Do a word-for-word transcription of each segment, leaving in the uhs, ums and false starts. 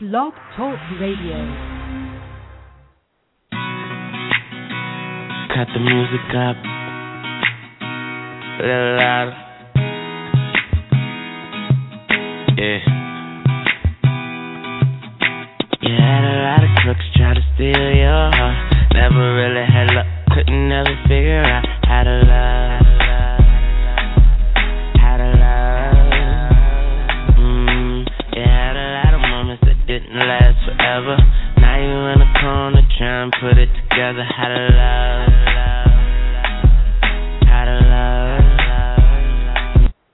Blog Talk Radio. Cut the music up. A little louder. Yeah. You had a lot of crooks try to steal your heart. Never really had luck, couldn't never figure out how to love. How to love. Mm, you had a lot of moments that didn't last forever. Now you in the corner trying to put it together. How to love. How to love.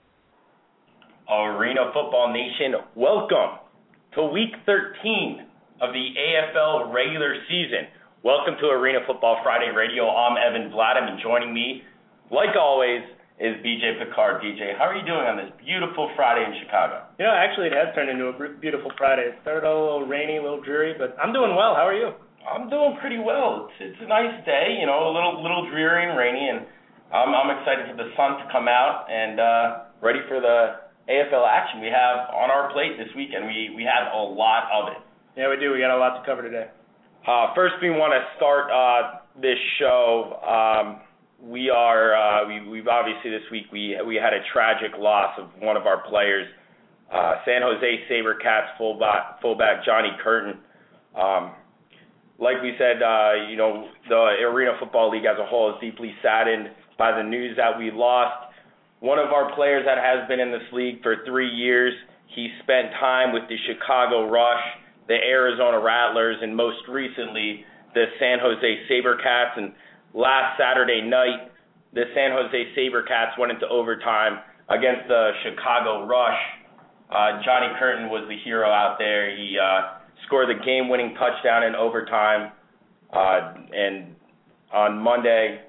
Arena Football Nation, welcome to week thirteen of the A F L regular season. Welcome to Arena Football Friday Radio. I'm Evan Vladim, and joining me, like always, is B J Picard. B J, how are you doing on this beautiful Friday in Chicago? You know, actually, it has turned into a beautiful Friday. It started out a little rainy, a little dreary, but I'm doing well. How are you? I'm doing pretty well. It's, it's a nice day, you know, a little little dreary and rainy, and I'm, I'm excited for the sun to come out and uh, ready for the A F L action we have on our plate this weekend. We, we have a lot of it. Yeah, we do. We got a lot to cover today. Uh, first, we want to start uh, this show. Um, we are uh, we, we've obviously this week we we had a tragic loss of one of our players, uh, San Jose SaberCats fullback fullback Johnny Curtin. Um, like we said, uh, you know, the Arena Football League as a whole is deeply saddened by the news that we lost one of our players that has been in this league for three years. He spent time with the Chicago Rush, the Arizona Rattlers, and most recently the San Jose SaberCats. And last Saturday night, the San Jose SaberCats went into overtime against the Chicago Rush. Uh, Johnny Curtin was the hero out there. He uh, scored the game-winning touchdown in overtime. Uh, and on Monday,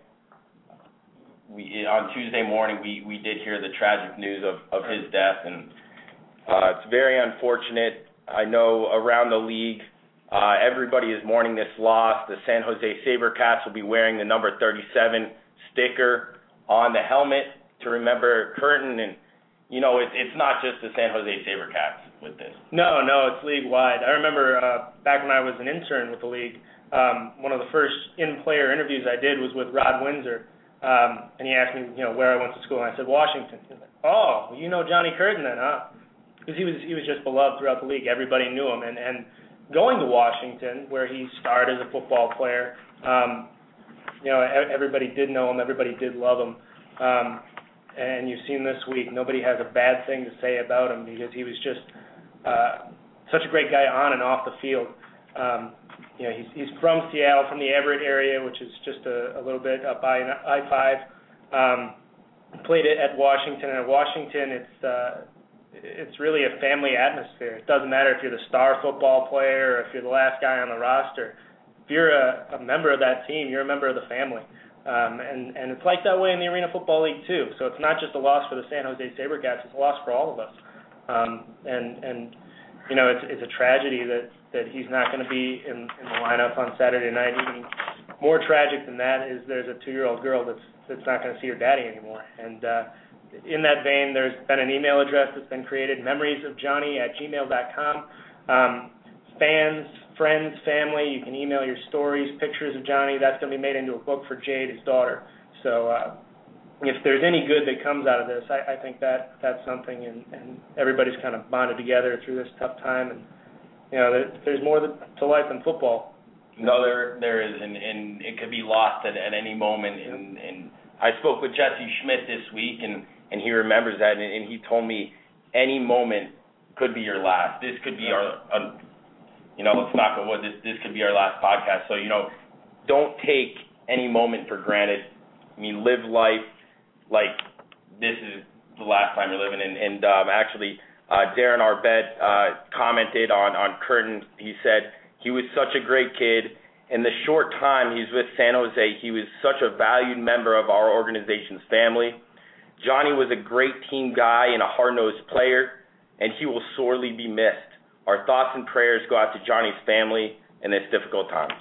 we, on Tuesday morning, we, we did hear the tragic news of, of his death. And uh, it's very unfortunate. I know around the league, uh, everybody is mourning this loss. The San Jose SaberCats will be wearing the number thirty-seven sticker on the helmet to remember Curtin. And, you know, it, it's not just the San Jose SaberCats with this. No, no, it's league-wide. I remember uh, back when I was an intern with the league, um, one of the first in-player interviews I did was with Rod Windsor. Um, and he asked me, you know, where I went to school, and I said, Washington. He was like, oh, you know Johnny Curtin then, huh? Because he was he was just beloved throughout the league. Everybody knew him. And, and going to Washington, where he starred as a football player, um, you know, everybody did know him. Everybody did love him. Um, and you've seen this week, nobody has a bad thing to say about him because he was just uh, such a great guy on and off the field. Um, you know, he's, he's from Seattle, from the Everett area, which is just a, a little bit up by I five. Um, played it at Washington. And at Washington, it's uh, it's really a family atmosphere. It doesn't matter if you're the star football player or if you're the last guy on the roster. If you're a, a member of that team, you're a member of the family. Um, and, and it's like that way in the Arena Football League, too. So it's not just a loss for the San Jose SaberCats. It's a loss for all of us. Um, and, and you know, it's, it's a tragedy that, that he's not going to be in, in the lineup on Saturday night. Even more tragic than that is there's a two-year-old girl that's, that's not going to see her daddy anymore. And uh, in that vein, there's been an email address that's been created, memoriesofjohnny at gmail dot com. Um, fans, friends, family, you can email your stories, pictures of Johnny. That's going to be made into a book for Jade, his daughter. So uh, if there's any good that comes out of this, I, I think that that's something, and, and everybody's kind of bonded together through this tough time. And, you know, there, there's more to life than football. No, there there is, and, and it could be lost at, at any moment. And, and I spoke with Jesse Schmidt this week, and, and he remembers that, and, and he told me any moment could be your last. This could be our, uh, you know, let's knock on wood, this, this could be our last podcast. So, you know, don't take any moment for granted. I mean, live life like this is the last time you're living. And, and um, actually, uh, Darren Arbet uh, commented on, on Curtin. He said he was such a great kid. In the short time he's with San Jose, he was such a valued member of our organization's family. Johnny was a great team guy and a hard-nosed player, and he will sorely be missed. Our thoughts and prayers go out to Johnny's family in this difficult time.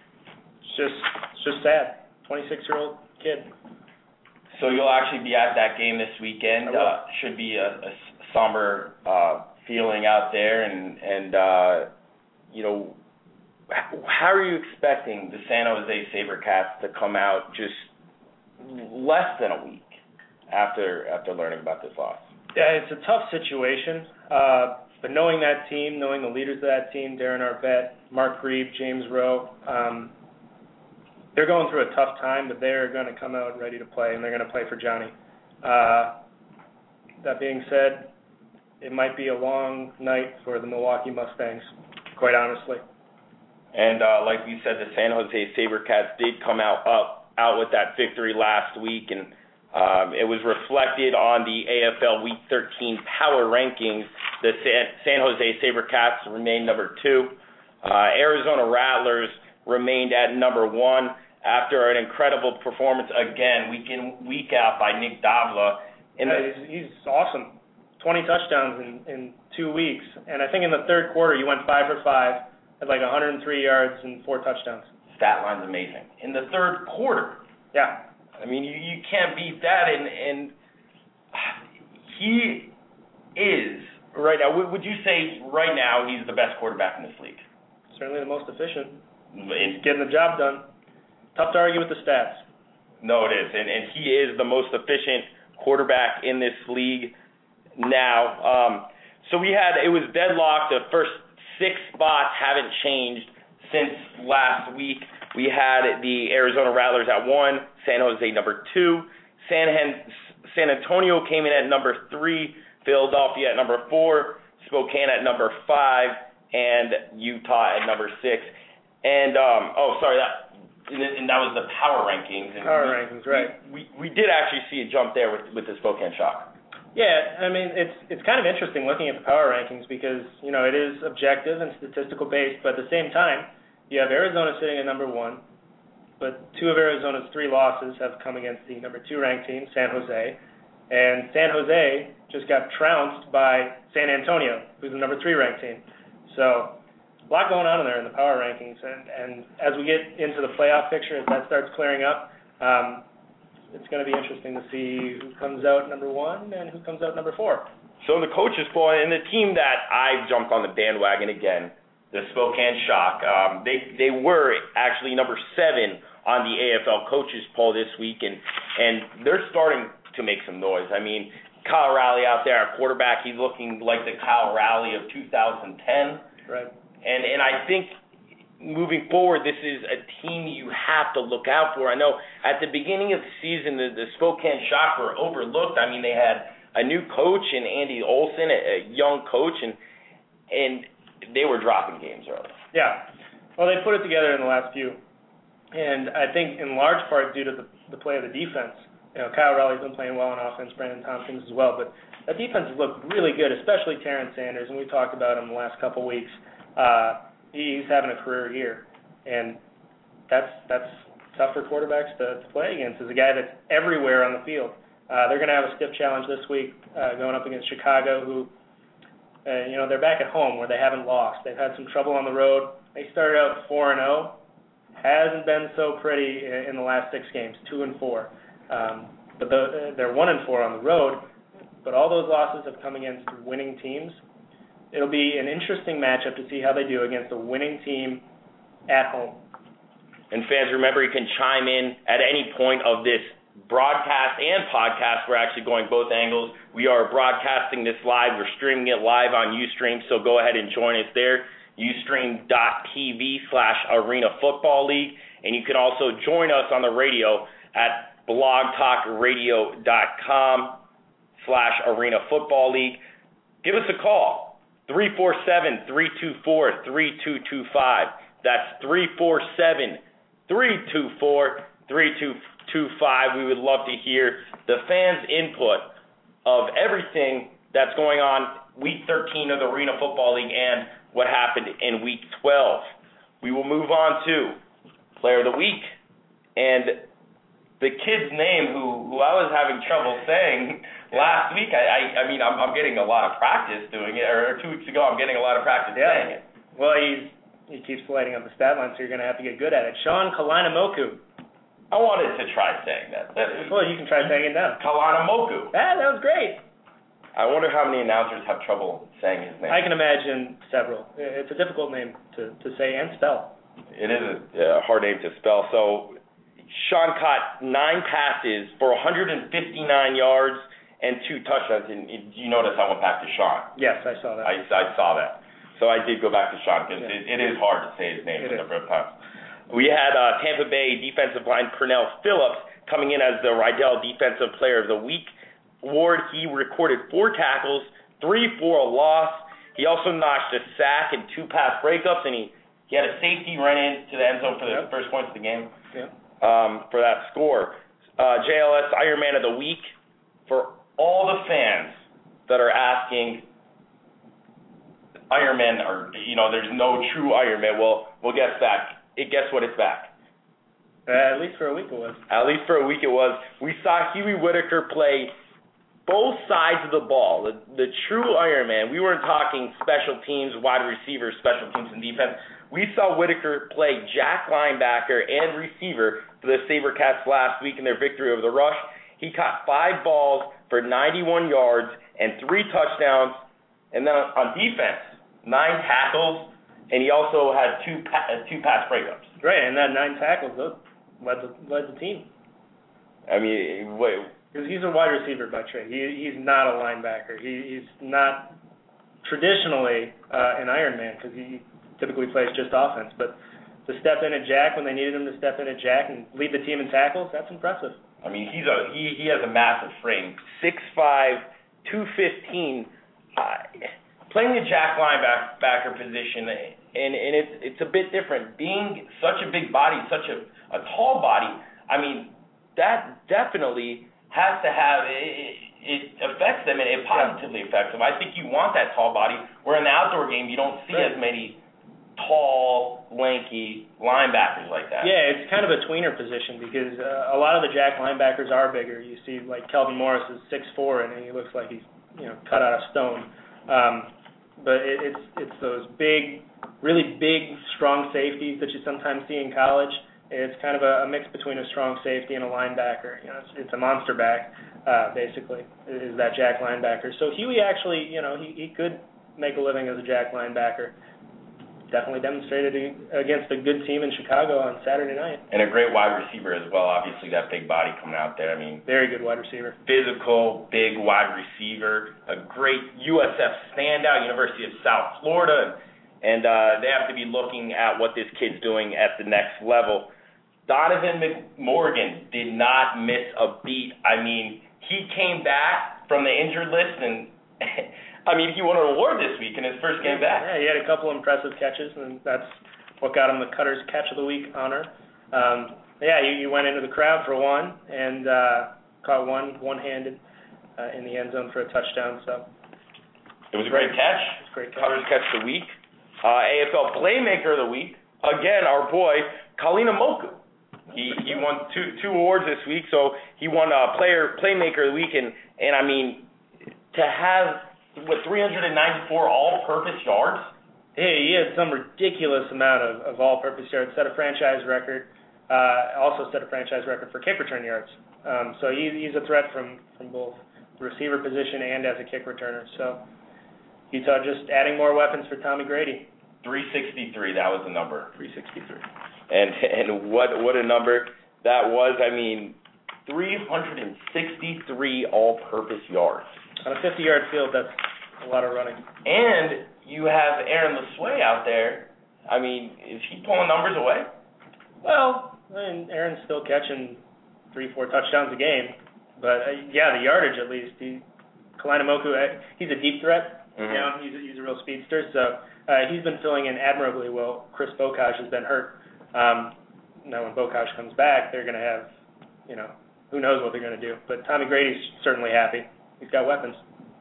It's just, it's just sad. twenty-six-year-old kid. So you'll actually be at that game this weekend. Uh, should be a, a somber uh, feeling out there, and and uh, you know, how are you expecting the San Jose SaberCats to come out just less than a week after after learning about this loss? Yeah, it's a tough situation. Uh, but knowing that team, knowing the leaders of that team, Darren Arvett, Mark Grieve, James Rowe, um, they're going through a tough time, but they're going to come out ready to play, and they're going to play for Johnny. Uh, that being said, it might be a long night for the Milwaukee Mustangs, quite honestly. And uh, like we said, the San Jose SaberCats did come out up, out with that victory last week, and um, it was reflected on the A F L Week thirteen Power Rankings. The San, San Jose SaberCats remained number two. Uh, Arizona Rattlers remained at number one after an incredible performance again, week in, week out by Nick Davila. And yeah, he's, he's awesome. twenty touchdowns in, in two weeks. And I think in the third quarter, you went five for five, had like one hundred three yards and four touchdowns. Stat line's amazing. In the third quarter. Yeah. I mean, you, you can't beat that. And, and he is, right now, would you say right now he's the best quarterback in this league? Certainly the most efficient. He's getting the job done. Tough to argue with the stats. No, it is. And, and he is the most efficient quarterback in this league now. Um, so we had, it was deadlocked. The first six spots haven't changed since last week. We had the Arizona Rattlers at one, San Jose number two, San, Hen- San Antonio came in at number three, Philadelphia at number four, Spokane at number five, and Utah at number six. And, um, oh, sorry, that and that was the power rankings. And power we, rankings, right. We, we we did actually see a jump there with, with the Spokane Shock. Yeah, I mean, it's it's kind of interesting looking at the power rankings because, you know, it is objective and statistical based, but at the same time, you have Arizona sitting at number one, but two of Arizona's three losses have come against the number two ranked team, San Jose, and San Jose just got trounced by San Antonio, who's the number three ranked team. So a lot going on in there in the power rankings, and, and as we get into the playoff picture, as that starts clearing up, um, it's going to be interesting to see who comes out number one and who comes out number four. So in the coaches' poll, and the team that I've jumped on the bandwagon again, the Spokane Shock, um, they they were actually number seven on the A F L coaches poll this week, and and they're starting to make some noise. I mean, Kyle Raleigh out there at quarterback, he's looking like the Kyle Raleigh of two thousand ten. Right. And and I think moving forward, this is a team you have to look out for. I know at the beginning of the season, the, the Spokane Shock were overlooked. I mean, they had a new coach in Andy Olson, a, a young coach, and and they were dropping games early. Yeah. Well, they put it together in the last few. And I think in large part due to the, the play of the defense. You know, Kyle Raleigh's been playing well on offense, Brandon Tompkins as well, but that defense has looked really good, especially Terrence Sanders, and we talked about him the last couple weeks. Uh, he's having a career year, and that's that's tough for quarterbacks to, to play against. Is a guy that's everywhere on the field. Uh, they're going to have a stiff challenge this week uh, going up against Chicago, who, uh, you know, they're back at home where they haven't lost. They've had some trouble on the road. They started out four and oh. Hasn't been so pretty in, in the last six games, two and four. Um, but the, they're one and four on the road. But all those losses have come against winning teams. It'll be an interesting matchup to see how they do against a winning team at home. And fans, remember, you can chime in at any point of this broadcast and podcast. We're actually going both angles. We are broadcasting this live. We're streaming it live on Ustream, so go ahead and join us there, ustream.tv slash Arena Football League. And you can also join us on the radio at blogtalkradio.com slash Arena Football League. Give us a call, three four seven, three two four, three two two five. That's three four seven, three two four, three two two five. We would love to hear the fans' input of everything that's going on week thirteen of the Arena Football League and what happened in week twelve. We will move on to Player of the Week. And the kid's name who, who I was having trouble saying last week, I, I, I mean, I'm, I'm getting a lot of practice doing it, or two weeks ago I'm getting a lot of practice yeah. saying it. Well, he's, he keeps lighting up the stat line, so you're going to have to get good at it. Sean Kalanamoku. I wanted to try saying that. that well, you can try saying it now. Kalanamoku. Ah, that was great. I wonder how many announcers have trouble saying his name. I can imagine several. It's a difficult name to, to say and spell. It is a uh, hard name to spell. So Sean caught nine passes for one hundred fifty-nine yards and two touchdowns. And you notice I went back to Sean. Yes, I saw that. I, I saw that. So I did go back to Sean because yeah. it, it is hard to say his name it a number of times. We had uh, Tampa Bay defensive line Pernell Phillips coming in as the Rydell Defensive Player of the Week award. He recorded four tackles, three for a loss. He also notched a sack and two pass breakups, and he, he had a safety run into the end zone for the yep. first points of the game yep. um, for that score. Uh, J L S Iron Man of the Week for all the fans that are asking Iron Man, or you know, there's no true Iron Man. Well, well, guess that. It guess what? It's back. Uh, at least for a week it was. At least for a week it was. We saw Huey Whitaker play both sides of the ball. The, the true Iron Man. We weren't talking special teams, wide receivers, special teams, and defense. We saw Whitaker play jack linebacker and receiver for the SaberCats last week in their victory over the Rush. He caught five balls for ninety-one yards and three touchdowns. And then on defense, nine tackles, and he also had two pa- two pass breakups. Right, and that nine tackles led the, led the team. I mean, wait. Because he's a wide receiver by trade. He he's not a linebacker. He he's not traditionally uh, an Iron Man because he typically plays just offense. But to step in at jack when they needed him to step in at jack and lead the team in tackles, that's impressive. I mean, he's a he he has a massive frame, six five, two fifteen. Uh, playing the jack linebacker position, and, and it's it's a bit different. Being such a big body, such a, a tall body, I mean, that definitely has to have, it, it affects them, and it positively affects them. I think you want that tall body, where in the outdoor game you don't see right. as many tall, lanky linebackers like that. Yeah, it's kind of a tweener position because uh, a lot of the jack linebackers are bigger. You see, like, Kelvin Morris is six foot four, and he looks like he's, you know, cut out of stone. Um, but it, it's it's those big, really big, strong safeties that you sometimes see in college. It's kind of a, a mix between a strong safety and a linebacker. You know, it's, it's a monster back, uh, basically, is that jack linebacker. So Huey actually, you know, he, he could make a living as a jack linebacker. Definitely demonstrated against a good team in Chicago on Saturday night. And a great wide receiver as well. Obviously, that big body coming out there. I mean, very good wide receiver. Physical, big wide receiver. A great U S F standout, University of South Florida. And uh, they have to be looking at what this kid's doing at the next level. Donovan McMorgan did not miss a beat. I mean, he came back from the injured list, and I mean, he won an award this week in his first game back. Yeah, he had a couple impressive catches, and that's what got him the Cutter's Catch of the Week honor. Um, yeah, he, he went into the crowd for one and uh, caught one one-handed uh, in the end zone for a touchdown. So it was a great catch. It was a great catch. Cutter's Catch of the Week. Uh, A F L Playmaker of the Week. Again, our boy, Kalina Moku. He he won two two awards this week, so he won uh, Player Playmaker of the Week, and, and I mean, to have, what, three hundred ninety-four all-purpose yards? Hey, he had some ridiculous amount of, of all-purpose yards, set a franchise record, uh, also set a franchise record for kick return yards. Um, so he, he's a threat from, from both the receiver position and as a kick returner. So Utah just adding more weapons for Tommy Grady. three sixty-three, that was the number, three sixty-three. And and what what a number that was. I mean, three hundred sixty-three all-purpose yards. On a fifty-yard field, that's a lot of running. And you have Aaron LeSueur out there. I mean, is he pulling numbers away? Well, I mean, Aaron's still catching three, four touchdowns a game. But, uh, yeah, the yardage at least. He, Kalina Moku, uh, he's a deep threat. Mm-hmm. You know, he's a, he's a real speedster. So uh, he's been filling in admirably well. Chris Bocage has been hurt. Um, now, when Bocage comes back, they're going to have, you know, who knows what they're going to do. But Tommy Grady's certainly happy. He's got weapons.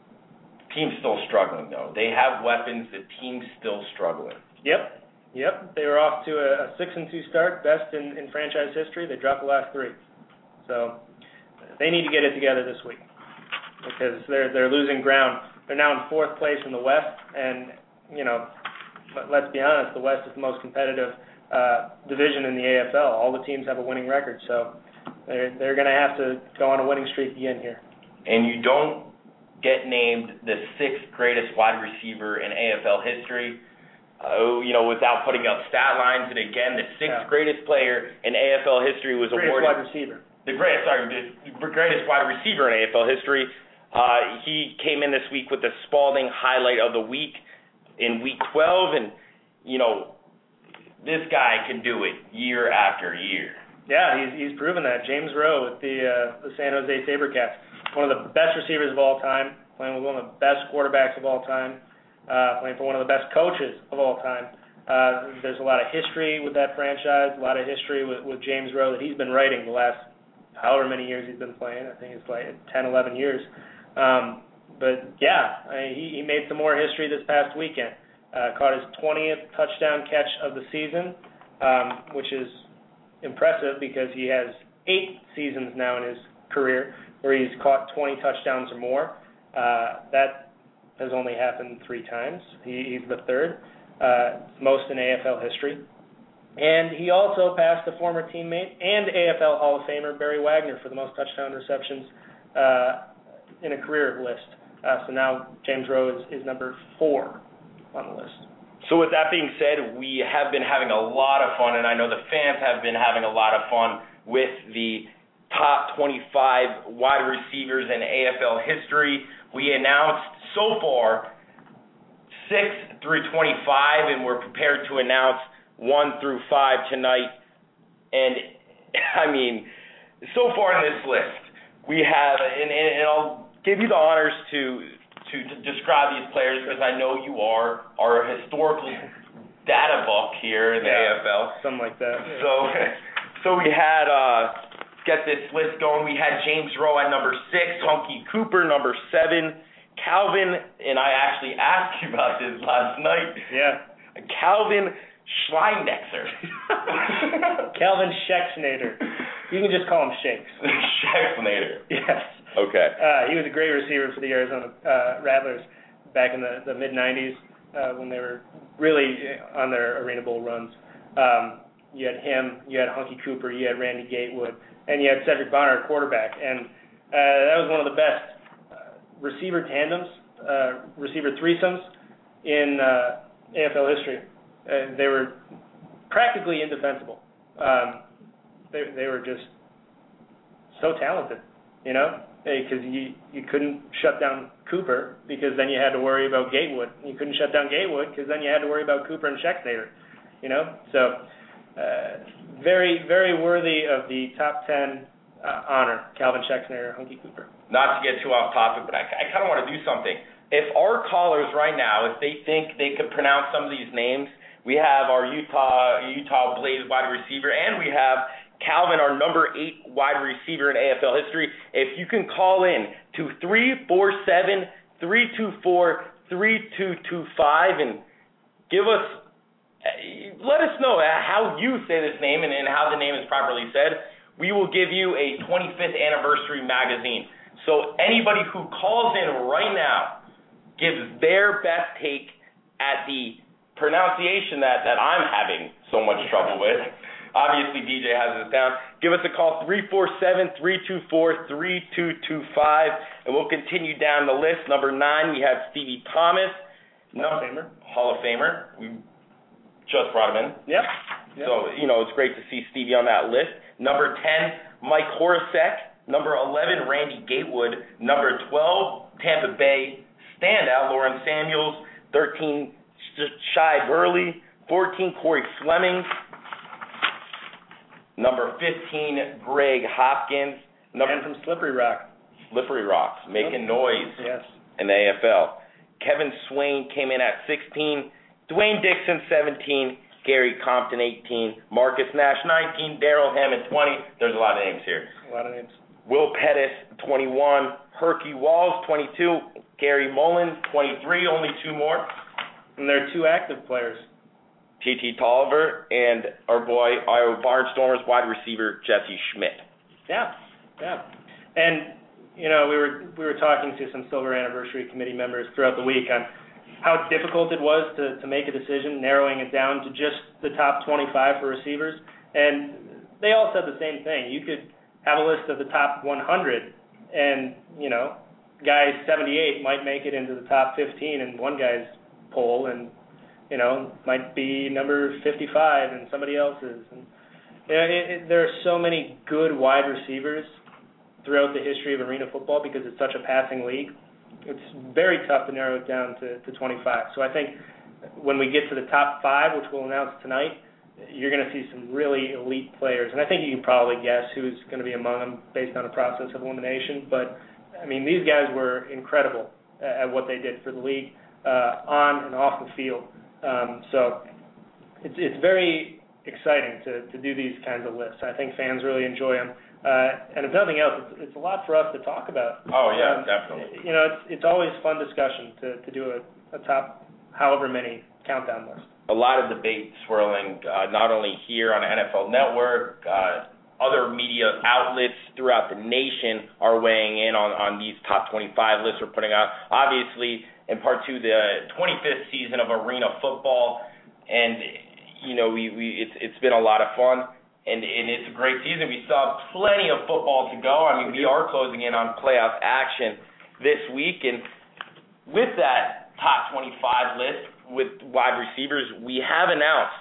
Team's still struggling, though. They have weapons. The team's still struggling. Yep. Yep. They were off to a, a six and two start, best in, in franchise history. They dropped the last three. So they need to get it together this week because they're they're losing ground. They're now in fourth place in the West, and, you know, let's be honest, the West is the most competitive Uh, division in the A F L. All the teams have a winning record, so they're they're going to have to go on a winning streak again here. And you don't get named the sixth greatest wide receiver in A F L history. Uh, you know, without putting up stat lines, and again, the sixth yeah. greatest player in A F L history was greatest awarded. Wide receiver. The greatest, sorry, the greatest wide receiver in A F L history. Uh, he came in this week with the Spalding highlight of the week in week twelve, and you know, this guy can do it year after year. Yeah, he's he's proven that. James Rowe with the uh, the San Jose SaberCats, one of the best receivers of all time, playing with one of the best quarterbacks of all time, uh, playing for one of the best coaches of all time. Uh, there's a lot of history with that franchise, a lot of history with, with James Rowe that he's been writing the last however many years he's been playing. I think it's like ten, eleven years. Um, but, yeah, I mean, he, he made some more history this past weekend. Uh, caught his twentieth touchdown catch of the season, um, which is impressive because he has eight seasons now in his career where he's caught twenty touchdowns or more. Uh, that has only happened three times. He, he's the third, uh, most in A F L history. And he also passed a former teammate and A F L Hall of Famer Barry Wagner for the most touchdown receptions uh, in a career list. Uh, so now James Rowe is, is number four on the list. So with that being said, we have been having a lot of fun, and I know the fans have been having a lot of fun with the top twenty-five wide receivers in A F L history. We announced so far six through twenty-five, and we're prepared to announce one through five tonight. And, I mean, so far in this list, we have, and, and I'll give you the honors to to, to describe these players because I know you are our historical data book here in the yeah, A F L. Something like that. So, so we had, uh, get this list going, we had James Rowe at number six, Hunky Cooper number seven, Calvin, and I actually asked you about this last night. Yeah. Calvin Schleinexer. Calvin Schexnader. You can just call him Shakes. Schexnader. Yes. Okay. Uh, he was a great receiver for the Arizona uh, Rattlers back in the, the mid nineties uh, when they were really on their Arena Bowl runs. Um, you had him, you had Hunky Cooper, you had Randy Gatewood, and you had Cedric Bonner at quarterback. And uh, that was one of the best uh, receiver tandems, uh, receiver threesomes in uh, A F L history. Uh, they were practically indefensible. Um, they, they were just so talented, you know? Because you, you couldn't shut down Cooper because then you had to worry about Gatewood. You couldn't shut down Gatewood because then you had to worry about Cooper and Schexnader, you know? So uh, very, very worthy of the top ten uh, honor, Calvin Schexnader, Hunky Cooper. Not to get too off topic, but I, I kind of want to do something. If our callers right now, if they think they could pronounce some of these names, we have our Utah Utah Blaze wide receiver, and we have Calvin, our number eight wide receiver in A F L history. If you can call in to three four seven, three two four, three two two five and give us, let us know how you say this name and, and how the name is properly said, we will give you a twenty-fifth anniversary magazine. So anybody who calls in right now gives their best take at the pronunciation that, that I'm having so much trouble with. Obviously, D J has this down. Give us a call, three four seven, three two four, three two two five, and we'll continue down the list. Number nine, we have Stevie Thomas. Hall of Famer. Hall of Famer. We just brought him in. Yep. yep. So, you know, it's great to see Stevie on that list. Number ten, Mike Horacek. Number eleven, Randy Gatewood. Number twelve, Tampa Bay standout, Lauren Samuels. thirteen, Shai Burley. fourteen, Corey Fleming. Number fifteen, Greg Hopkins. Number and from Slippery Rock. Slippery Rocks, making noise yes. in the A F L. Kevin Swain came in at sixteen. Dwayne Dixon, seventeen. Gary Compton, eighteen. Marcus Nash, nineteen. Darrell Hammond, twenty. There's a lot of names here. A lot of names. Will Pettis, twenty-one. Herky Walls, twenty-two. Gary Mullen, twenty-three. Only two more. And there are two active players. T T Tolliver and our boy, Iowa Barnstormers wide receiver, Jesse Schmidt. Yeah, yeah. And, you know, we were we were talking to some Silver Anniversary Committee members throughout the week on how difficult it was to, to make a decision, narrowing it down to just the top twenty-five for receivers. And they all said the same thing. You could have a list of the top one hundred and, you know, guy seventy-eight might make it into the top fifteen in one guy's poll, and you know might be number fifty-five in somebody else's. And you know, it, it, there are so many good wide receivers throughout the history of arena football because it's such a passing league. It's very tough to narrow it down to, to twenty-five. So I think when we get to the top five, which we'll announce tonight, you're going to see some really elite players. And I think you can probably guess who's going to be among them based on a process of elimination. But, I mean, these guys were incredible at what they did for the league uh, on and off the field. Um, so it's, it's very exciting to, to do these kinds of lists. I think fans really enjoy them. Uh, and if nothing else, it's, it's a lot for us to talk about. Oh, yeah, um, definitely. You know, it's, it's always fun discussion to, to do a, a top however many countdown list. A lot of debate swirling, uh, not only here on N F L Network, uh, other media outlets throughout the nation are weighing in on, on these top twenty-five lists we're putting out. Obviously, in part two, the twenty-fifth season of Arena Football, and, you know, we, we it's it's been a lot of fun. And, and it's a great season. We still have plenty of football to go. I mean, we are closing in on playoff action this week. And with that top twenty-five list with wide receivers, we have announced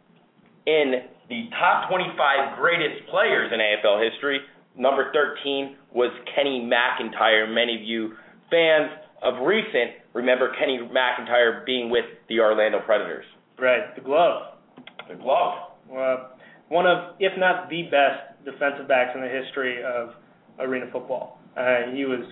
in the top twenty-five greatest players in A F L history, number thirteen was Kenny McIntyre. Many of you fans of recent remember Kenny McIntyre being with the Orlando Predators. Right, the glove. The glove. Well, one of, if not the best defensive backs in the history of arena football. Uh, he was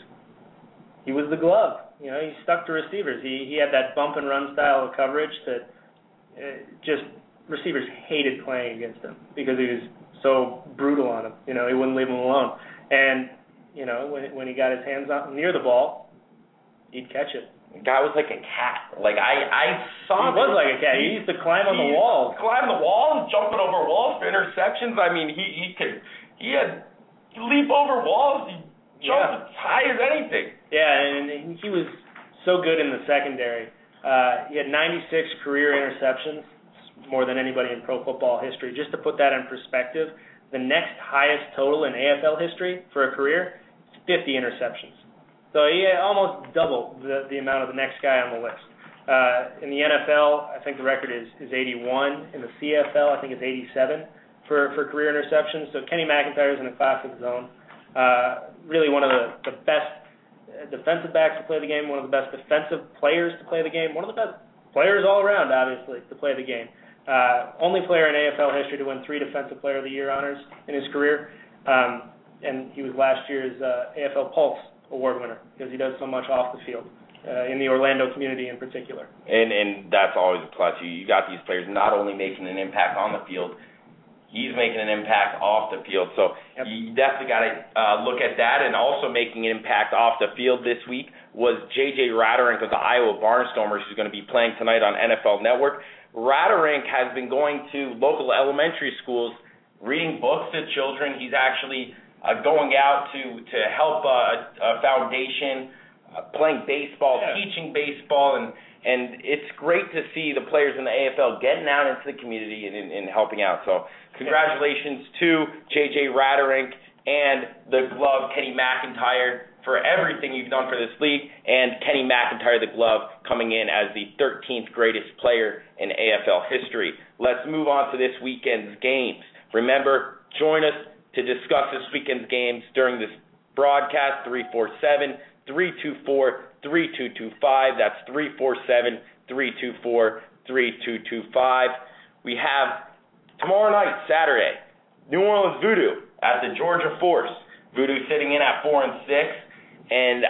he was the glove. You know, he stuck to receivers. He he had that bump and run style of coverage that uh, just receivers hated playing against him because he was so brutal on them. You know, he wouldn't leave them alone. And you know, when when he got his hands on near the ball, he'd catch it. The guy was like a cat. Like, I, I saw him. He was like a cat. He used to climb on the walls. Climb the walls, jumping over walls for interceptions. I mean, he, he could, he had, he leap over walls. He jumped yeah. as high as anything. Yeah, and he was so good in the secondary. Uh, he had ninety-six career interceptions, more than anybody in pro football history. Just to put that in perspective, the next highest total in A F L history for a career is fifty interceptions. So he almost doubled the, the amount of the next guy on the list. Uh, in the N F L, I think the record is, is eighty-one. In the C F L, I think it's eighty-seven for, for career interceptions. So Kenny McIntyre is in a class of his own. Uh, really one of the, the best defensive backs to play the game, one of the best defensive players to play the game, one of the best players all around, obviously, to play the game. Uh, only player in A F L history to win three Defensive Player of the Year honors in his career. Um, and he was last year's uh, A F L Pulse Award winner because he does so much off the field, uh, in the Orlando community in particular. And and that's always a plus. You, you got these players not only making an impact on the field, he's making an impact off the field. So yep. you definitely got to uh, look at that. And also making an impact off the field this week was J J Raderink of the Iowa Barnstormers, who's going to be playing tonight on N F L Network. Raderink has been going to local elementary schools, reading books to children. He's actually Uh, going out to, to help uh, a foundation, uh, playing baseball, yeah. teaching baseball, and, and it's great to see the players in the A F L getting out into the community and, and, and helping out. So congratulations to J J Raderink and the glove, Kenny McIntyre, for everything you've done for this league, and Kenny McIntyre, the glove, coming in as the thirteenth greatest player in A F L history. Let's move on to this weekend's games. Remember, join us to discuss this weekend's games during this broadcast, three four seven, three two four, three two two five. That's three four seven, three two four, three two two five. We have tomorrow night, Saturday, New Orleans Voodoo at the Georgia Force. Voodoo sitting in at four and six, and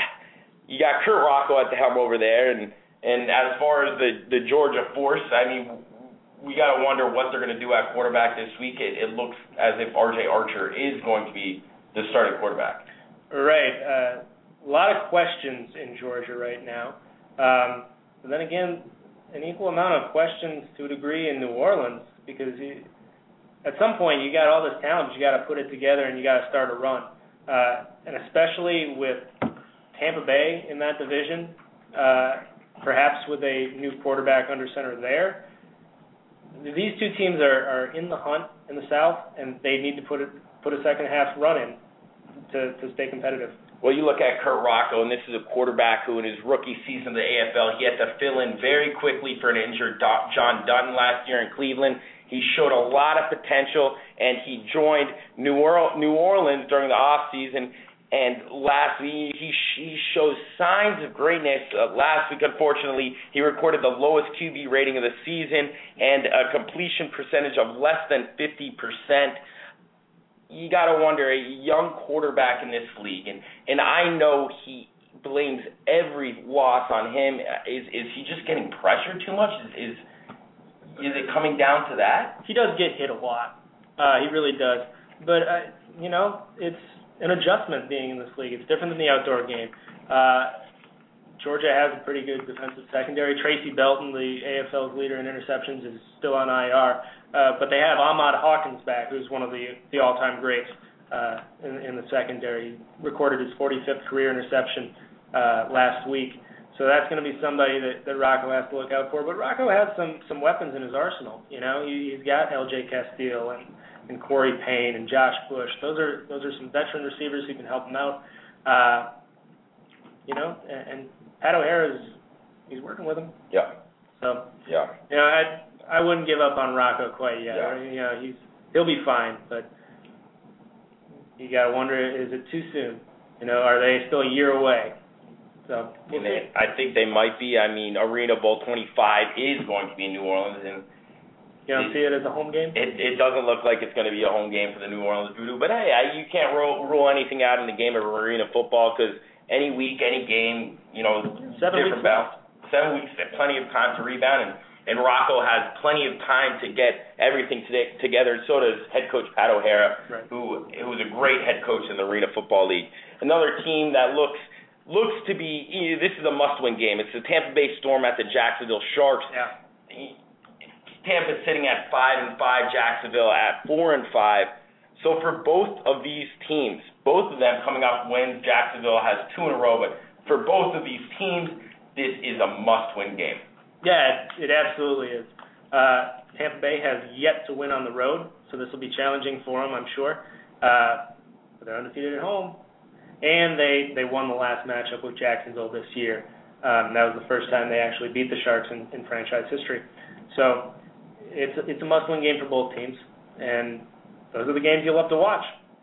you got Kurt Rocco at the helm over there. And, and as far as the, the Georgia Force, I mean, we got to wonder what they're going to do at quarterback this week. It, it looks as if R J Archer is going to be the starting quarterback. Right. Uh, a lot of questions in Georgia right now. Um, but then again, an equal amount of questions to a degree in New Orleans because you, at some point you got all this talent, but you got to put it together and you got to start a run. Uh, and especially with Tampa Bay in that division, uh, perhaps with a new quarterback under center there, these two teams are, are in the hunt in the South, and they need to put a, put a second half run in to, to stay competitive. Well, you look at Kurt Rocco, and this is a quarterback who in his rookie season of the A F L, he had to fill in very quickly for an injured John Dutton last year in Cleveland. He showed a lot of potential, and he joined New Orleans during the offseason. And last week, he, he shows signs of greatness. Uh, last week, unfortunately, he recorded the lowest Q B rating of the season and a completion percentage of less than fifty percent. You got to wonder, a young quarterback in this league, and, and I know he blames every loss on him. Is is he just getting pressured too much? Is is it coming down to that? He does get hit a lot. Uh, he really does. But, uh, you know, it's an adjustment being in this league. It's different than the outdoor game. Uh, Georgia has a pretty good defensive secondary. Tracy Belton, the A F L's leader in interceptions, is still on I R. Uh, but they have Ahmad Hawkins back, who's one of the, the all-time greats uh, in, in the secondary. He recorded his forty-fifth career interception uh, last week. So that's going to be somebody that, that Rocco has to look out for. But Rocco has some, some weapons in his arsenal. You know, he, he's got L J Castile and, and Corey Payne and Josh Bush. Those are those are some veteran receivers who can help him out. Uh, you know, and, and Pat O'Hara is he's working with him. Yeah. So yeah. You know, I I wouldn't give up on Rocco quite yet. Yeah. You know, he's he'll be fine, but you gotta wonder, is it too soon? You know, are they still a year away? So we'll they, I think they might be. I mean, Arena Bowl twenty-five is going to be in New Orleans, and you don't it, see it as a home game? It it doesn't look like it's going to be a home game for the New Orleans Voodoo. But hey, I, you can't rule, rule anything out in the game of arena football because any week, any game, you know, Seven different weeks bounce. Seven weeks, plenty of time to rebound, and, and Rocco has plenty of time to get everything to, together. So does head coach Pat O'Hara, right. who who is a great head coach in the Arena Football League. Another team that looks looks to be, this is a must-win game. It's the Tampa Bay Storm at the Jacksonville Sharks. Yeah. Tampa's sitting at five and five, Jacksonville at four and five. So for both of these teams, both of them coming off wins, Jacksonville has two in a row, but for both of these teams, this is a must-win game. Yeah, it, it absolutely is. Uh, Tampa Bay has yet to win on the road, so this will be challenging for them, I'm sure. Uh, but they're undefeated at home, and they, they won the last matchup with Jacksonville this year. Um, that was the first time they actually beat the Sharks in, in franchise history. So it's it's a must-win game for both teams, and those are the games you'll have to watch.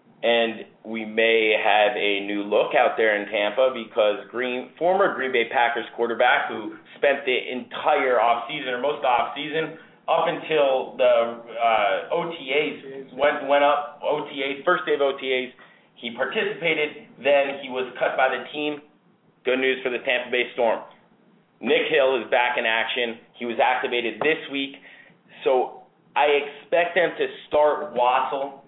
And we may have a new look out there in Tampa because Green, former Green Bay Packers quarterback who spent the entire offseason, or most offseason, up until the uh, O T As, went, went up, O T As, first day of O T As, he participated, then he was cut by the team. Good news for the Tampa Bay Storm. Nick Hill is back in action. He was activated this week. So I expect them to start Wassel,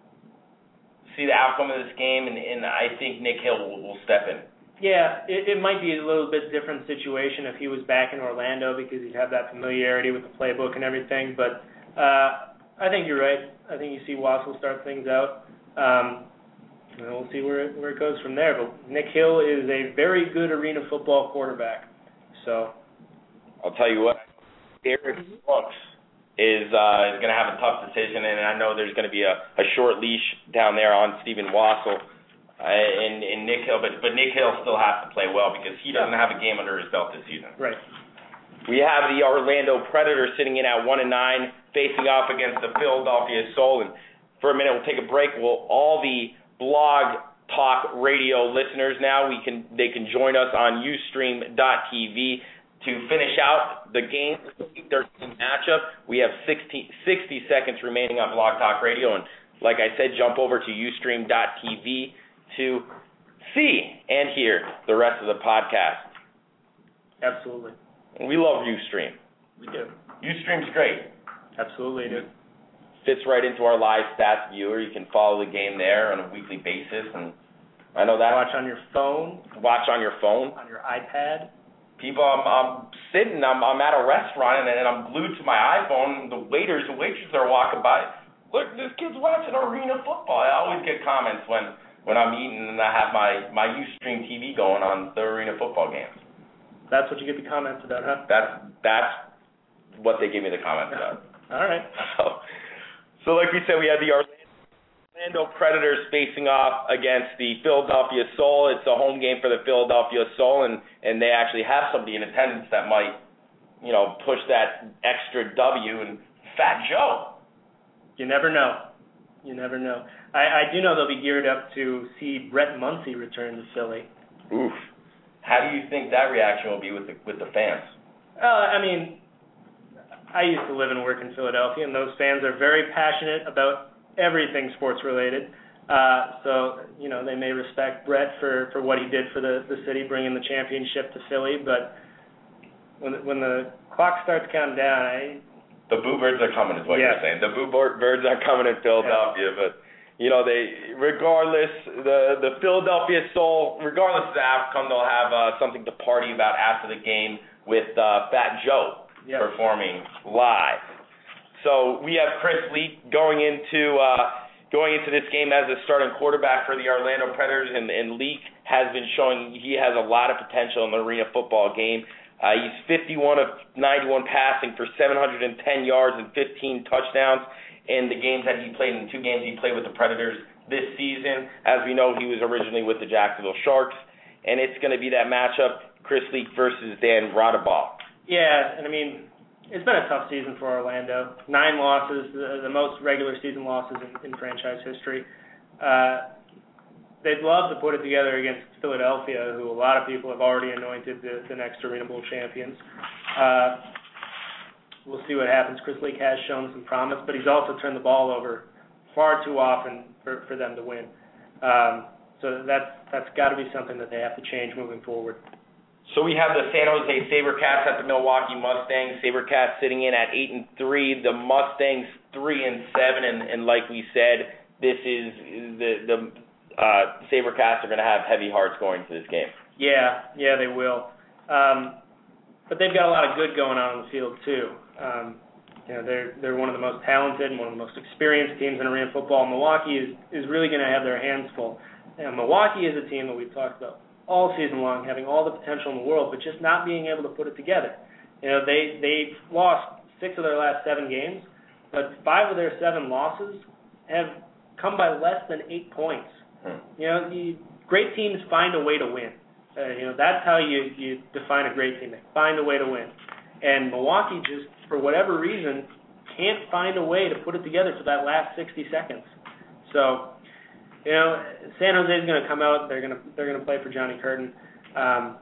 see the outcome of this game, and, and I think Nick Hill will, will step in. Yeah, it, it might be a little bit different situation if he was back in Orlando because he'd have that familiarity with the playbook and everything. But uh, I think you're right. I think you see Wassel start things out. Um, and we'll see where it, where it goes from there. But Nick Hill is a very good arena football quarterback. So I'll tell you what, Derek Brooks is uh, is going to have a tough decision, and I know there's going to be a, a short leash down there on Stephen Wassel uh, and, and Nick Hill, but, but Nick Hill still has to play well because he doesn't have a game under his belt this season. Right. We have the Orlando Predators sitting in at one and nine, facing off against the Philadelphia Soul. And for a minute, we'll take a break. We'll all the Blog Talk Radio listeners now, we can they can join us on Ustream dot T V. To finish out the game, the Week thirteen matchup, we have sixty, sixty seconds remaining on Blog Talk Radio. And like I said, jump over to Ustream dot T V to see and hear the rest of the podcast. Absolutely. We love Ustream. We do. Ustream's great. Absolutely do. Fits right into our live stats viewer. You can follow the game there on a weekly basis. And I know that. Watch on your phone. Watch on your phone. On your iPad. People, I'm, I'm sitting, I'm, I'm at a restaurant, and, and I'm glued to my iPhone. The waiters and waitresses are walking by. Look, this kid's watching arena football. I always get comments when, when I'm eating and I have my, my Ustream T V going on the arena football games. That's what you get the comments about, huh? That's that's what they give me the comments about. All right. So, so like we said, we had the Orlando Orlando Predators facing off against the Philadelphia Soul. It's a home game for the Philadelphia Soul, and, and they actually have somebody in attendance that might, you know, push that extra W, and Fat Joe. You never know. You never know. I, I do know they'll be geared up to see Brett Muncy return to Philly. Oof. How do you think that reaction will be with the, with the fans? Uh, I mean, I used to live and work in Philadelphia, and those fans are very passionate about everything sports related. Uh, so, you know, they may respect Brett for, for what he did for the, the city, bringing the championship to Philly, but when the, when the clock starts counting down, I... The Boo Birds are coming is what yeah. you're saying. The Boo Birds are coming in Philadelphia, yeah. But... You know, they regardless the the Philadelphia Soul, regardless of the outcome, they'll have uh, something to party about after the game with uh, Fat Joe yep. performing live. So we have Chris Leak going into uh, going into this game as a starting quarterback for the Orlando Predators, and, and Leak has been showing he has a lot of potential in the arena football game. Uh, he's fifty-one of ninety-one passing for seven hundred ten yards and fifteen touchdowns. In the games that he played, in the two games he played with the Predators this season. As we know, he was originally with the Jacksonville Sharks, and it's going to be that matchup, Chris Leak versus Dan Rodabal. Yeah, and I mean, it's been a tough season for Orlando. Nine losses, the, the most regular season losses in, in franchise history. Uh, they'd love to put it together against Philadelphia, who a lot of people have already anointed the, the next Arena Bowl champions. Uh, We'll see what happens. Chris Leak has shown some promise, but he's also turned the ball over far too often for, for them to win. Um, so that's that's got to be something that they have to change moving forward. So we have the San Jose SaberCats at the Milwaukee Mustangs. SaberCats sitting in at eight and three. The Mustangs three and seven, and, and like we said, this is the the uh, SaberCats are going to have heavy hearts going to this game. Yeah, yeah, they will. Um, but they've got a lot of good going on on the field too. Um, you know, they're they're one of the most talented and one of the most experienced teams in arena football. Milwaukee is, is really going to have their hands full. And Milwaukee is a team that we've talked about all season long, having all the potential in the world, but just not being able to put it together. You know, they they've lost six of their last seven games, but five of their seven losses have come by less than eight points. Hmm. You know, the great teams find a way to win. Uh, you know, that's how you, you define a great team. They find a way to win. And Milwaukee just, for whatever reason, can't find a way to put it together for that last sixty seconds. So, you know, San Jose is going to come out. They're going to they're going to play for Johnny Curtin. Um,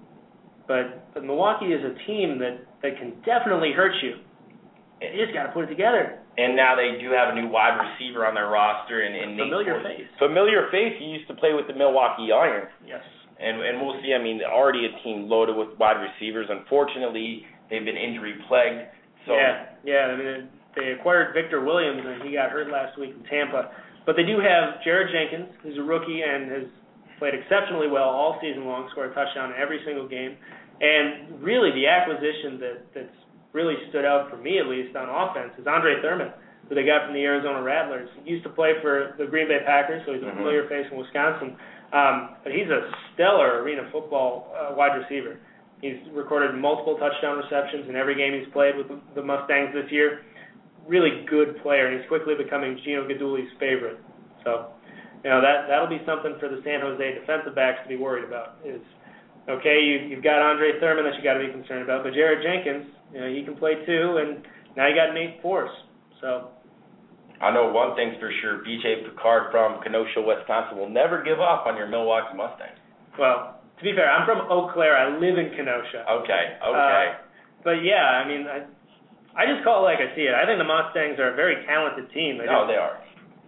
but, but Milwaukee is a team that, that can definitely hurt you. You just got to put it together. And now they do have a new wide receiver on their roster, and, and familiar Nate face. Familiar face. He used to play with the Milwaukee Iron. Yes. And and we'll see. I mean, already a team loaded with wide receivers. Unfortunately, they've been injury plagued. So yeah, yeah. I mean, they acquired Victor Williams, and he got hurt last week in Tampa. But they do have Jared Jenkins, who's a rookie and has played exceptionally well all season long, scored a touchdown in every single game. And really, the acquisition that that's really stood out for me, at least on offense, is Andre Thurman, who they got from the Arizona Rattlers. He used to play for the Green Bay Packers, so he's a mm-hmm. familiar face in Wisconsin. Um, but he's a stellar arena football uh, wide receiver. He's recorded multiple touchdown receptions in every game he's played with the Mustangs this year. Really good player, and he's quickly becoming Gino Guidugli's favorite. So, you know, that, that'll be something for the San Jose defensive backs to be worried about. Is, okay, you, you've got Andre Thurman that you got to be concerned about, but Jared Jenkins, you know, he can play too, and now you got Nate Force. So, I know one thing's for sure, B J Picard from Kenosha, Wisconsin will never give up on your Milwaukee Mustangs. Well, to be fair, I'm from Eau Claire. I live in Kenosha. Okay, okay. Uh, but, yeah, I mean, I, I just call it like I see it. I think the Mustangs are a very talented team. They no, they are.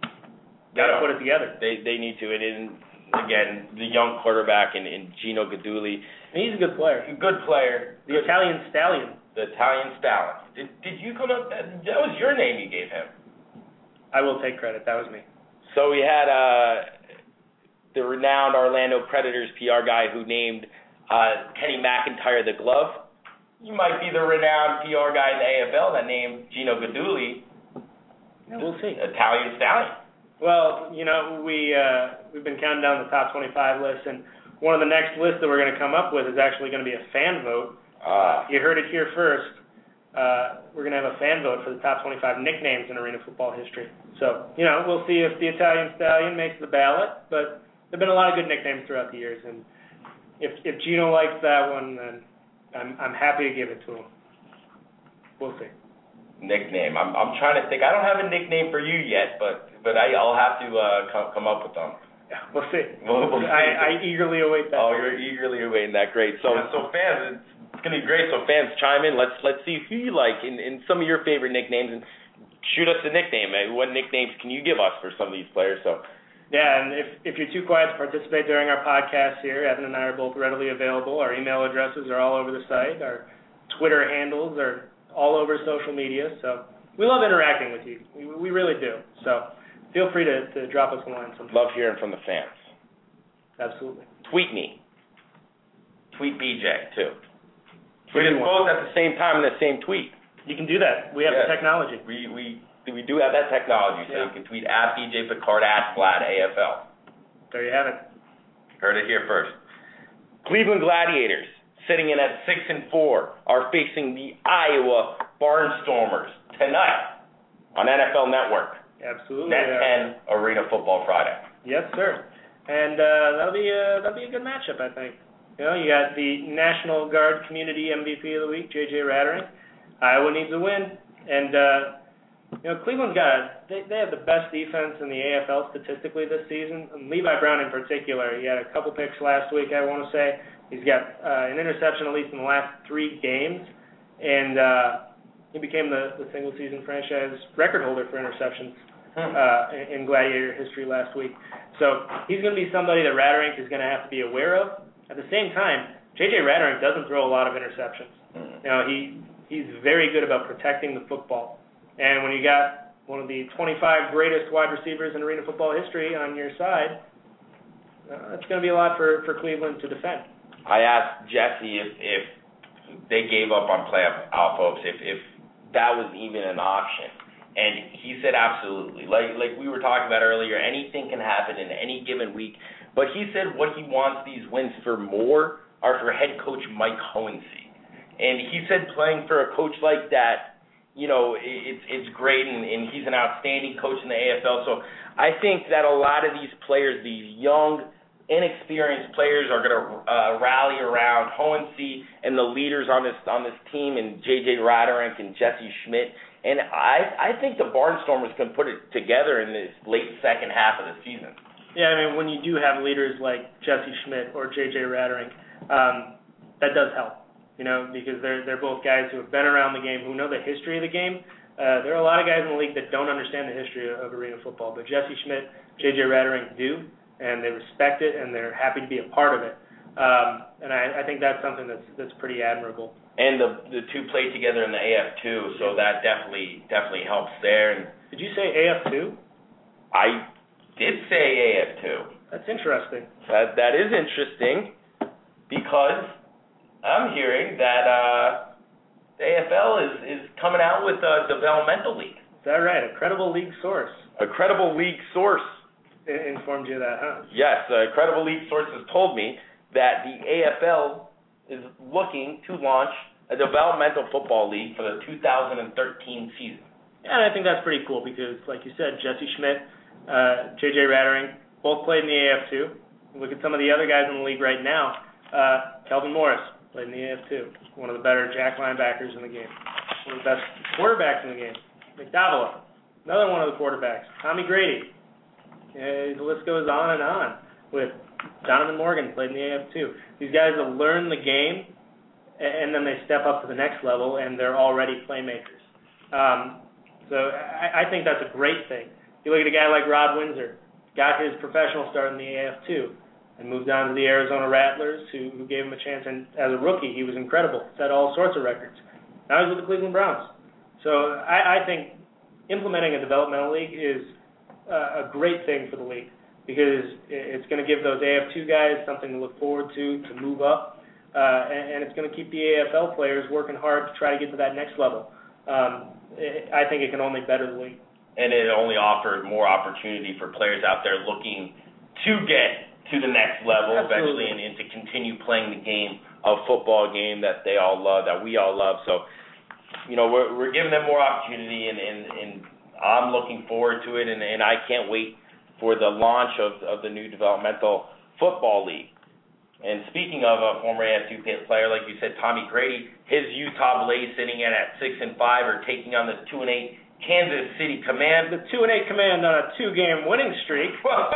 Got to put it together. They they need to. And, in, again, the young quarterback in, in Gino Guidugli. And he's a good player. A good player. The good. Italian Stallion. The Italian Stallion. Did, did you come up? That, that was your name you gave him. I will take credit. That was me. So we had uh, the renowned Orlando Predators P R guy who named uh, Kenny McIntyre the Glove. You might be the renowned P R guy in the A F L that named Gino Guidugli. Yeah, we'll see. Italian Stallion. Well, you know, we, uh, we've been counting down the top twenty-five lists, and one of the next lists that we're going to come up with is actually going to be a fan vote. Uh, you heard it here first. uh, we're going to have a fan vote for the top twenty-five nicknames in arena football history. So, you know, we'll see if the Italian Stallion makes the ballot, but there have been a lot of good nicknames throughout the years, and if if Gino likes that one, then I'm I'm happy to give it to him. We'll see. Nickname. I'm I'm trying to think. I don't have a nickname for you yet, but but I I'll have to uh, come come up with them. Yeah, we'll see. We'll, we'll see. I, I eagerly await that. Oh, you're eagerly awaiting that. Great. So yeah. so fans, it's gonna be great. So fans, chime in. Let's let's see who you like in, in some of your favorite nicknames, and shoot us a nickname. What nicknames can you give us for some of these players? So. Yeah, and if if you're too quiet to participate during our podcast here, Evan and I are both readily available. Our email addresses are all over the site. Our Twitter handles are all over social media. So we love interacting with you. We, we really do. So feel free to, to drop us a line sometime. Love hearing from the fans. Absolutely. Tweet me. Tweet B J, too. Tweet us both at the same time in the same tweet. You can do that. We have yes. the technology. We we we do have that technology, so yeah. you can tweet at B J Picard at Vlad A F L. There you have it. Heard it here first. Cleveland Gladiators, sitting in at six and four, are facing the Iowa Barnstormers tonight on N F L Network. Absolutely. Net yeah. ten Arena Football Friday. Yes, sir. And uh, that'll be a, that'll be a good matchup, I think. You know, you got the National Guard Community M V P of the week, J J Rattering. Iowa needs a win, and uh, you know, Cleveland's got a, they they have the best defense in the A F L statistically this season. And Levi Brown in particular, he had a couple picks last week, I want to say. He's got uh, an interception at least in the last three games, and uh, he became the, the single season franchise record holder for interceptions uh, in, in Gladiator history last week. So he's going to be somebody that Rattering is going to have to be aware of. At the same time, J J Rattering doesn't throw a lot of interceptions. You know, he he's very good about protecting the football. And when you got one of the twenty-five greatest wide receivers in arena football history on your side, uh, it's going to be a lot for, for Cleveland to defend. I asked Jesse if, if they gave up on playoff hopes, if, if that was even an option. And he said absolutely. Like like we were talking about earlier, anything can happen in any given week. But he said what he wants these wins for more are for head coach Mike Hohensee. And he said playing for a coach like that, you know, it's it's great, and, and he's an outstanding coach in the A F L. So I think that a lot of these players, these young, inexperienced players, are going to uh, rally around Hohensee and the leaders on this on this team, and J J Rattering and Jesse Schmidt. And I I think the Barnstormers can put it together in this late second half of the season. Yeah, I mean, when you do have leaders like Jesse Schmidt or J J Rattering, um, that does help. You know, because they're they're both guys who have been around the game, who know the history of the game. Uh, there are a lot of guys in the league that don't understand the history of, of arena football, but Jesse Schmidt, J J Rattering do, and they respect it, and they're happy to be a part of it. Um, and I, I think that's something that's that's pretty admirable. And the the two played together in the A F two, so that definitely definitely helps there. And did you say A F two? I did say A F two. That's interesting. That that is interesting because I'm hearing that uh, the A F L is, is coming out with a developmental league. Is that right? A credible league source. A credible league source. I- informed you of that, huh? Yes, a credible league source has told me that the A F L is looking to launch a developmental football league for the two thousand thirteen season. Yeah, and I think that's pretty cool because, like you said, Jesse Schmidt, uh, J J Rattering, both played in the A F two. Look at some of the other guys in the league right now. Uh, Kelvin Morris played in the A F two, one of the better jack linebackers in the game, one of the best quarterbacks in the game. McDavila, another one of the quarterbacks. Tommy Grady. Uh, the list goes on and on. With Donovan Morgan played in the A F two. These guys have learned the game, and then they step up to the next level, and they're already playmakers. Um, so I, I think that's a great thing. You look at a guy like Rod Windsor, got his professional start in the A F two, and moved on to the Arizona Rattlers, who, who gave him a chance. And as a rookie, he was incredible, set all sorts of records. Now he's with the Cleveland Browns. So I, I think implementing a developmental league is uh, a great thing for the league because it's going to give those A F two guys something to look forward to, to move up, uh, and, and it's going to keep the A F L players working hard to try to get to that next level. Um, it, I think it can only better the league. And it only offered more opportunity for players out there looking to get to the next level Absolutely. eventually, and, and to continue playing the game of football, game that they all love, that we all love. So you know, we're we're giving them more opportunity, and, and, and I'm looking forward to it, and, and I can't wait for the launch of, of the new developmental football league. And speaking of a former A S U player, like you said, Tommy Grady, his Utah Blaze sitting in at six and five are taking on the two and eight Kansas City Command. The two and eight Command on a two-game winning streak.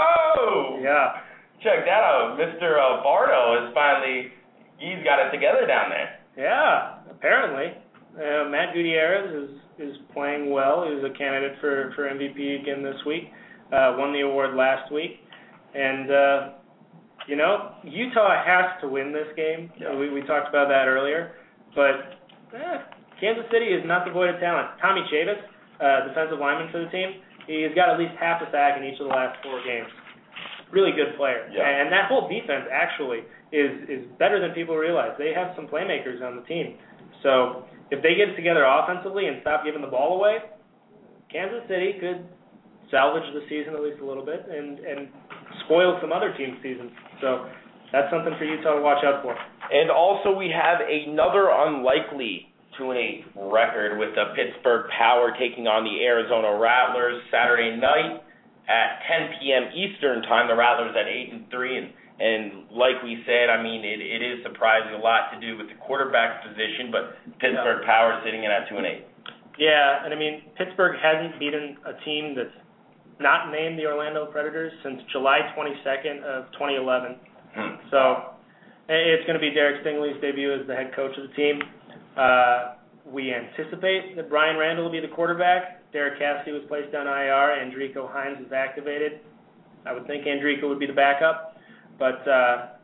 Whoa! Yeah. Check that out. Mister Uh, Bardo is finally, he's got it together down there. Yeah, apparently. Uh, Matt Gutierrez is, is playing well. He was a candidate for, for M V P again this week. Uh, won the award last week. And, uh, you know, Utah has to win this game. Yeah. We, we talked about that earlier. But eh, Kansas City is not devoid of talent. Tommy Chavis, uh, defensive lineman for the team, he's got at least half a sack in each of the last four games. Really good player. Yeah. And that whole defense actually is, is better than people realize. They have some playmakers on the team. So if they get it together offensively and stop giving the ball away, Kansas City could salvage the season at least a little bit and, and spoil some other teams' seasons. So that's something for Utah to watch out for. And also we have another unlikely two and eight record with the Pittsburgh Power taking on the Arizona Rattlers Saturday night at ten p.m. Eastern time. The Rattlers at eight and three, and and like we said, I mean it, it is surprising, a lot to do with the quarterback position, but Pittsburgh yeah. Power sitting in at two and eight. Yeah, and I mean Pittsburgh hasn't beaten a team that's not named the Orlando Predators since July twenty-second of twenty eleven. Hmm. So it's going to be Derek Stingley's debut as the head coach of the team. Uh, we anticipate that Brian Randall will be the quarterback. Derek Cassidy was placed on I R. Andrico Hines was activated. I would think Andrico would be the backup. But, uh,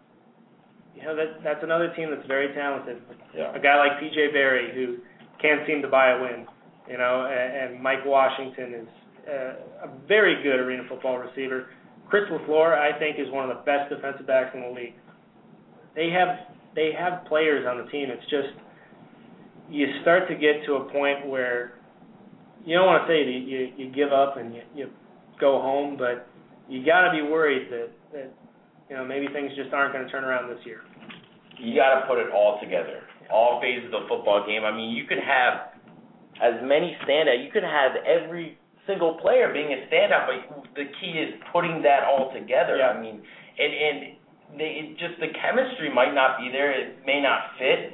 you know, that, that's another team that's very talented. Yeah. A guy like P J Berry who can't seem to buy a win, you know, and, and Mike Washington is uh, a very good arena football receiver. Chris LaFleur, I think, is one of the best defensive backs in the league. They have they have players on the team. It's just you start to get to a point where you don't want to say that you, you give up and you, you go home, but you got to be worried that, that you know maybe things just aren't going to turn around this year. You got to put it all together, all phases of the football game. I mean, you could have as many standout. You could have every single player being a standout, but the key is putting that all together. Yeah. I mean, and and they, it just the chemistry might not be there. It may not fit.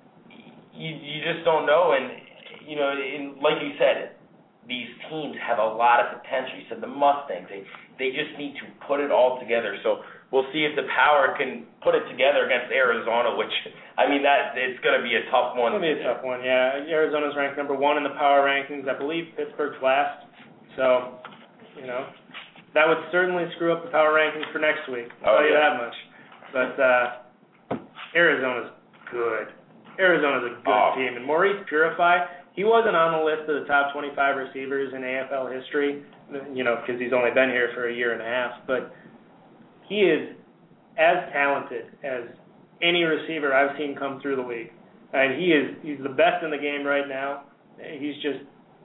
You you just don't know. And you know, in, like you said, these teams have a lot of potential. You said the Mustangs. They they just need to put it all together. So we'll see if the Power can put it together against Arizona. Which I mean, that it's going to be a tough one. It's going to be a tough one. Yeah, Arizona's ranked number one in the Power rankings. I believe Pittsburgh's last. So, you know, that would certainly screw up the power rankings for next week. I'll oh, tell you yeah. that much. But uh, Arizona's good. Arizona's a good oh. team. And Maurice Purify, he wasn't on the list of the top twenty-five receivers in A F L history, you know, because he's only been here for a year and a half. But he is as talented as any receiver I've seen come through the league. And he is he's the best in the game right now. He's just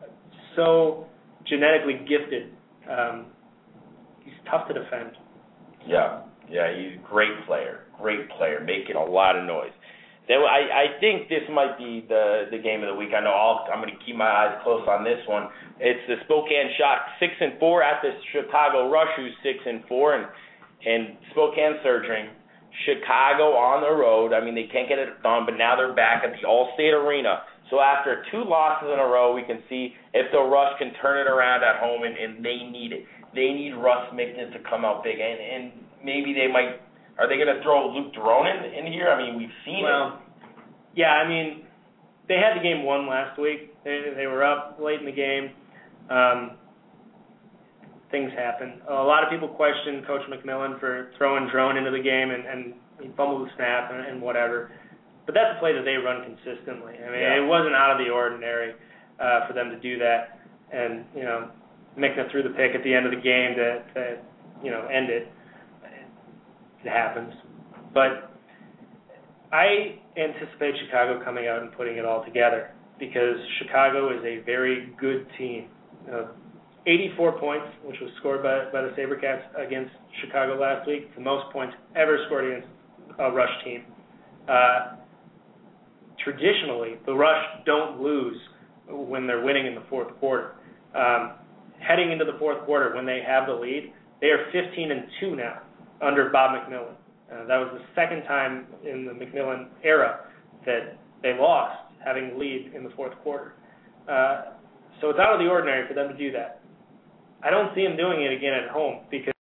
so genetically gifted. Um, he's tough to defend. Yeah, yeah, he's a great player, great player, making a lot of noise. Then I, I think this might be the the game of the week. I know I'll, I'm going to keep my eyes close on this one. It's the Spokane Shock six and four at the Chicago Rush, who's six and four, and and Spokane surging. Chicago on the road. I mean, they can't get it done, but now they're back at the Allstate Arena. So after two losses in a row, we can see if the Rush can turn it around at home, and, and they need it. They need Russ Mickens to come out big, and, and maybe they might. Are they going to throw Luke Dronin in here? I mean, we've seen well, it. Yeah, I mean, they had the game won last week. They they were up late in the game. Um, things happen. A lot of people question Coach McMillan for throwing Drone into the game, and, and he fumbled the snap and, and whatever. But that's a play that they run consistently. I mean, yeah. It wasn't out of the ordinary uh, for them to do that. And, you know, Mickna threw the pick at the end of the game to, to you know, end it. It happens. But I anticipate Chicago coming out and putting it all together because Chicago is a very good team. Uh, eighty-four points, which was scored by, by the SaberCats against Chicago last week, the most points ever scored against a Rush team. Uh, traditionally, the Rush don't lose when they're winning in the fourth quarter. Um, heading into the fourth quarter, when they have the lead, they are fifteen and two now under Bob McMillan. Uh, that was the second time in the McMillan era that they lost, having the lead in the fourth quarter. Uh, so it's out of the ordinary for them to do that. I don't see them doing it again at home because